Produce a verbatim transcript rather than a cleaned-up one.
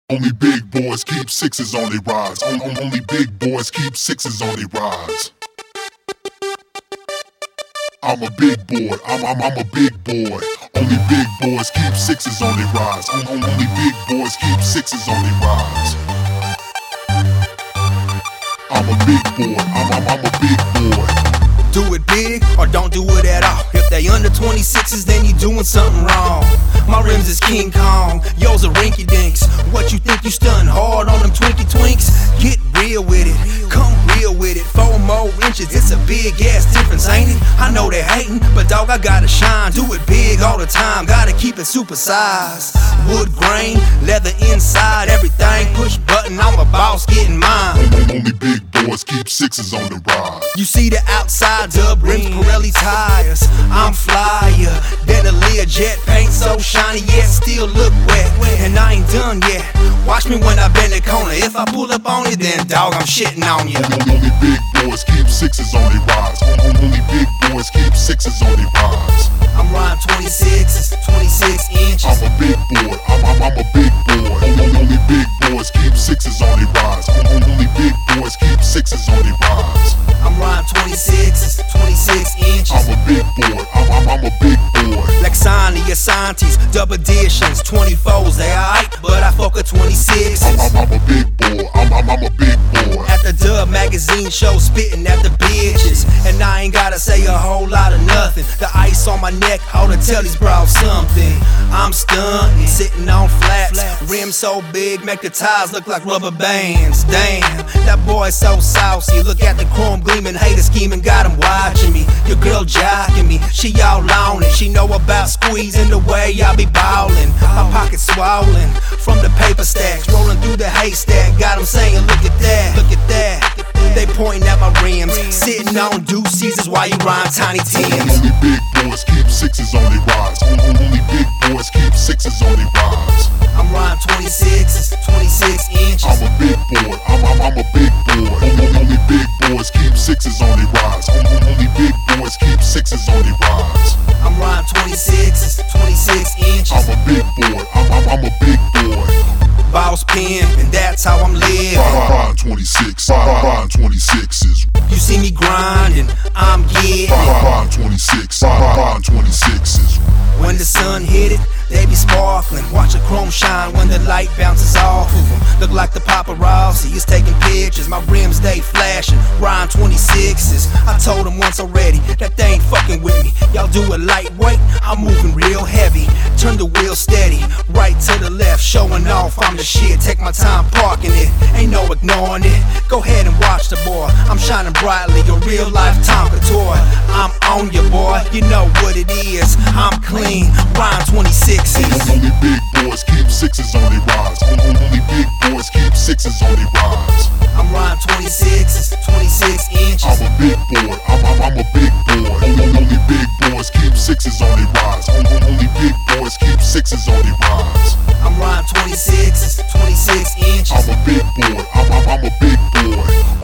Only big boys keep sixes on their rides. On, on, only big boys keep sixes on their rides. I'm a big boy, I'm, I'm, I'm a big boy. Only big boys keep sixes on their rides. On, on, only big boys keep sixes on their rides. I'm a big boy, I'm, I'm, I'm a big boy. Do it big or don't do it at all. If they under twenty-sixes, then you doing something wrong. My rims is King Kong, yours are rinky dinks. What you think you stuntin' hard on them twinky twinks? Get real with it, come real with it. Four more inches, it's a big ass difference, ain't it? I know they hating, but dog, I gotta shine. Do it big all the time, gotta keep it super sized. Wood grain, leather inside, everything. Push button, I'm a boss getting mine. Only big boys keep sixes on the ride. You see the outside dub rims, Pirelli tires. I'm flyer than a Learjet, paint so shiny yet still look wet. And I ain't done yet. Watch me when I bend the corner. If I pull up on it, then dog, I'm shitting on you. Only big boys keep sixes on their rides. Only big boys keep sixes on their rides. I'm riding twenty-sixes, twenty-six inches. I'm a big boy, I'm, I'm, I'm a big boy. Only big boys keep sixes on their rides. Only big boys keep sixes on their rides. I'm riding twenty-sixes, twenty-six inches. I'm a big boy, I'm, I'm, I'm a big boy. Lexani, Asantes, dub editions, twenty-fours, they alright, but I fuck a twenty-sixes. I'm, I'm, I'm a big boy, I'm, I'm, I'm a big boy. At the Dub magazine show, spitting at the bitches, and I ain't gotta say a whole lot of nothing. The ice on my neck, ought to tell these brought something. I'm stunting, sitting on flats, rims so big, make the tires look like rubber bands. Damn, that boy so saucy. Look at the chrome gleaming, hater scheming, got him watching me. Your girl jocking me, she all on it. She know about squeezing the way I be ballin'. My pockets swollen from the paper stacks, rolling through the haystack. Got him saying, look at that, look at that. They pointing at my rims, sitting on deuce Caesars while you rhyme Tiny Tims. Only big boys keep sixes on their rides. Only big boys keep sixes on their rides. I'm riding twenty-sixes, twenty-six inches. I'm a big boy, I'm, I'm, I'm a big boy. Only big boys keep sixes on their rides. Only big boys keep sixes on their rides. I'm riding twenty-sixes, twenty-six inches. I'm a big boy, I'm, I'm, I'm a big boy. Boss pimp, and that's how I'm living. Riding twenty-six, riding twenty-sixes. You see me grinding, I'm getting. Riding twenty-six, riding twenty-sixes. When the sun hit it, they be sparkling. Watch a chrome shine when the light bounces off of them. Look like the paparazzi is taking pictures. My rims, they flashing, riding twenty-sixes. I told them once already that they ain't fucking with me. Y'all do it lightweight, I'm moving real heavy. Turn the wheel steady, right to the left, showing off I'm the shit. Take my time parking it, ain't no ignoring it. Go ahead and watch the boy, I'm shining brightly, a real life Tonka toy. I'm on you, boy, you know what it is. I'm clean, riding twenty-sixes. Only big boys keep sixes on their rides. Only big boys keep sixes on their rides. I'm riding twenty-sixes, twenty-six inches. I'm a big boy, I'm, I'm, I'm a big boy. Only big boys keep sixes on their rides. Only big boys keep sixes on their rides. I'm riding twenty-sixes, twenty-six inches. I'm a big boy, I'm, I'm, I'm a big boy.